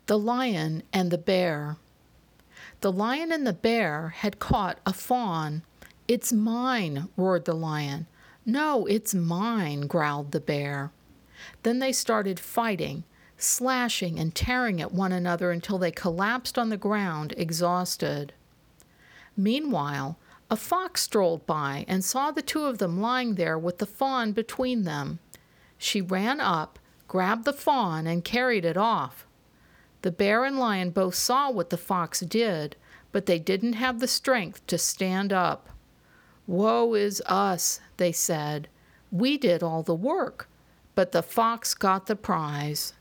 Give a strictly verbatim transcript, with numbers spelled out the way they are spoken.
The Lion and the Bear. The lion and the bear had caught a fawn. "It's mine," roared the lion. "No, it's mine," growled the bear. Then they started fighting, slashing and tearing at one another until they collapsed on the ground, exhausted. Meanwhile, a fox strolled by and saw the two of them lying there with the fawn between them. She ran up, grabbed the fawn, and carried it off. The bear and lion both saw what the fox did, but they didn't have the strength to stand up. "Woe is us," they said. "We did all the work, but the fox got the prize."